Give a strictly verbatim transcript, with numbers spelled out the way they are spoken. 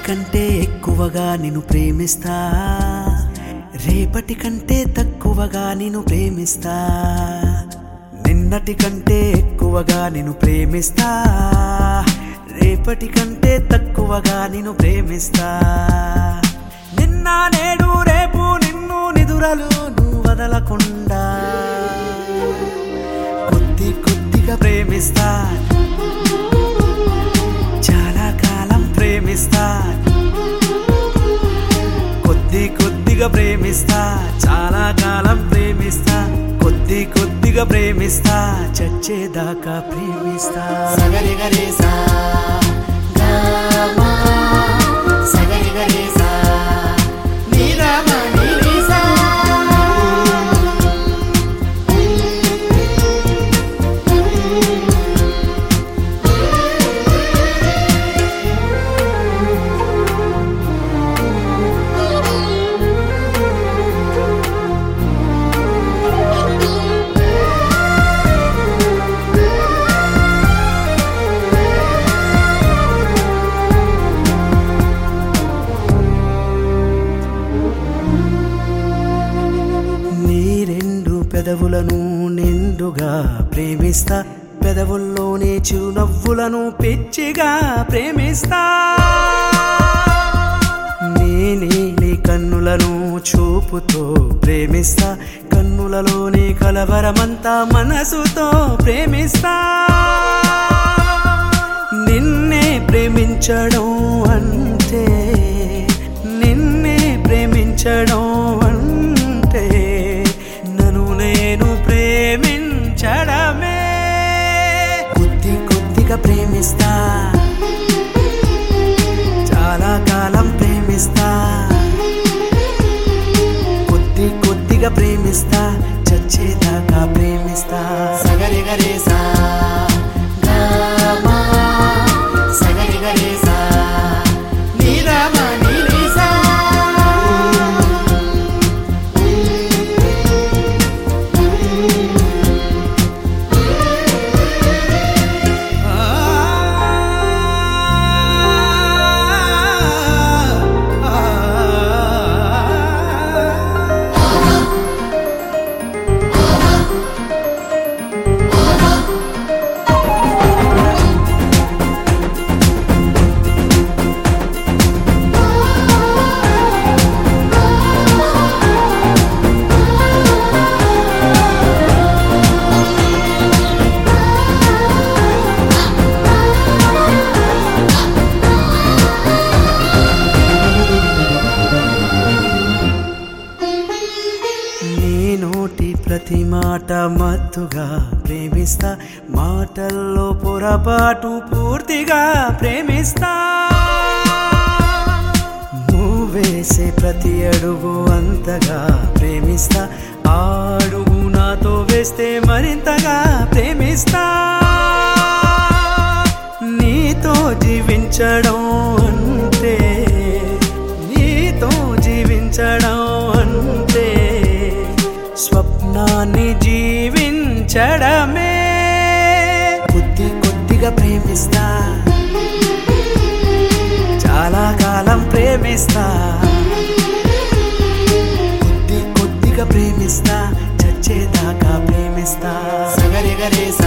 కంటే ఎక్కువగా నిన్ను ప్రేమిస్తా, రేపటి కంటే తక్కువగా నిన్ను ప్రేమిస్తా, నిన్నటి కంటే ఎక్కువగా నిన్ను ప్రేమిస్తా, రేపటి కంటే తక్కువగా నిన్ను ప్రేమిస్తా. నిన్న నేడు రేపు నిన్ను నిదురలు నువ్వు వదలకుండా కొద్ది కొద్దిగా ప్రేమిస్తా, చాలా కాలం ప్రేమిస్తా, కొద్ది కొద్దిగా ప్రేమిస్తా, చాలా కాలం ప్రేమిస్తా, కొద్ది కొద్దిగా ప్రేమిస్తా, చచ్చేదాకా ప్రేమిస్తా. సగరి గరేసా గామా సగరి గరేసా నీరామా నీరేసా పెదవులను నిండుగా ప్రేమిస్తా, పెదవుల్లోనే చిరునవ్వులను పిచ్చిగా ప్రేమిస్తా, నేనే నీ కన్నులను చూపుతో ప్రేమిస్తా, కన్నులలోని కలవరమంతా మనసుతో ప్రేమిస్తా. నిన్నే ప్రేమించడం అంటే, నిన్నే ప్రేమించడం అంటే నేను ప్రేమించడమే. కొద్ది కొద్దిగా ప్రేమిస్తా, చాలా కాలం ప్రేమిస్తా, కొద్ది కొద్దిగా ప్రేమిస్తా, చచ్చేదాకా ప్రేమిస్తా. సగరి గరేసా గామా సగరి గరేసా నీరామా నీరేసా ప్రతి మాట మత్తుగా ప్రేమిస్తా, మాటల్లో పొరపాటు పూర్తిగా ప్రేమిస్తా, నువ్వేసే ప్రతి అడుగు అంతగా ప్రేమిస్తా, ఆ అడుగు నాతో వేస్తే మరింతగా ప్రేమిస్తా. నీతో జీవించడం అంటే, నీతో జీవించడం అంటే స్వప్నాన్ని జీవించడమే. కొద్ది కొద్దిగా ప్రేమిస్తా, చాలా కాలం ప్రేమిస్తా, కొద్ది కొద్దిగా ప్రేమిస్తా, చచ్చేదాకా ప్రేమిస్తా. సగరి గరేసా